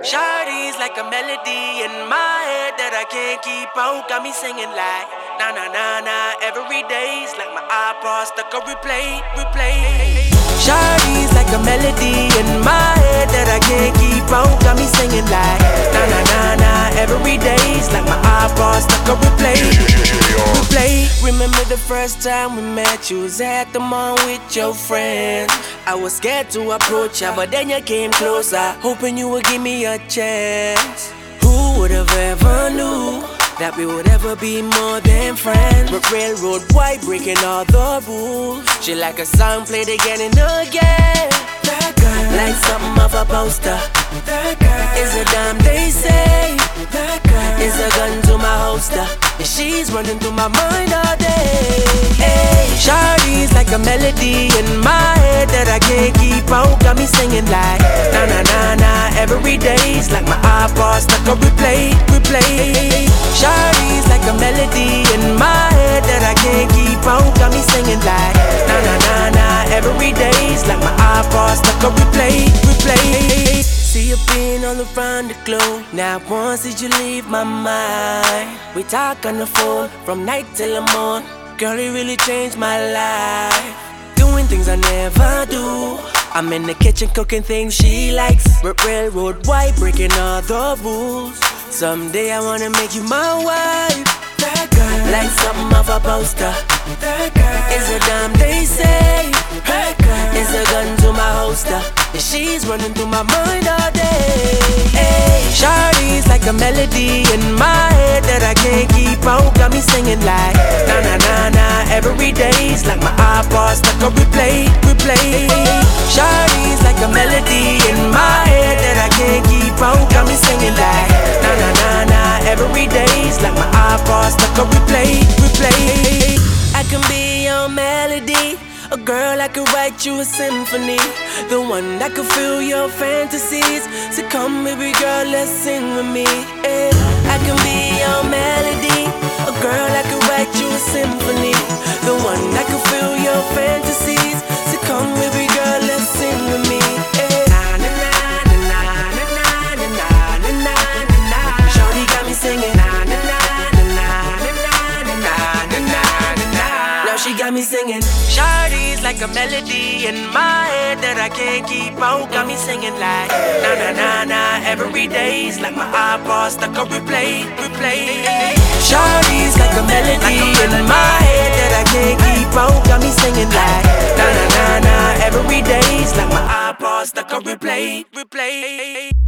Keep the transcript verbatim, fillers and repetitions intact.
Shawty's like a melody in my head that I can't keep out. Got me singing like na na na na every day's like my iPod stuck on replay, replay. Shawty's like a melody in my head that I can't keep out. Got me singing like na na na na every day's like my iPod stuck on replay, replay. Remember the first time we met? You was at the mall with your friends. I was scared to approach ya, but then you came closer, hoping you would give me a chance. Who would have ever knew that we would ever be more than friends? But railroad white breaking all the rules. She like a song played again and again. That girl, like something off a poster. That girl is a dime, they say. That girl is a gun to my holster, and she's running through my mind all day. Hey, Shawty's like a melody in my head that I can't keep out. Got me singing like na na na na every day's like my iPod stuck on replay, replay. Shawty's like a melody in my head that I can't keep out. Got me singing like na na na na every day's like my iPod stuck on replay, replay. See you being all around the globe. Now once did you leave my mind? We talk on the phone from night till the morn. Girl, it really changed my life. Doing things I never do. I'm in the kitchen cooking things she likes. Railroad white breaking all the rules. Someday I wanna make you my wife. That girl, like something off a poster. That girl is a dime, they say. That girl is a gun to my holster, and she's running through my mind all day. Hey, Shawty's like a melody in my head that I can't keep out. Got me singing like na na na na every day's like my iPod stuck on replay, replay. Shawty's like a melody in my head that I can't keep out. Got me singing like na na na na every day's like my iPod stuck on replay, replay. I can be your melody, a girl I could write you a symphony, the one that could fill your fantasies. So come baby girl, let's sing with me. Yeah. I can be your melody, a girl I could write you a symphony, the one that could fill your fantasies. So come baby girl, let's sing with me. Yeah. Na na na na na na na na na na na. Shawty got me singing na na na na na na na na na na. Now she got me singing. Shawty's like a melody in my head that I can't keep out. Got me singing like na na na na every day's like my iPod stuck on replay, replay. Shawty's like a melody in my head that I can't keep out. Got me singing like na na na na every day's like my iPod stuck on replay, replay.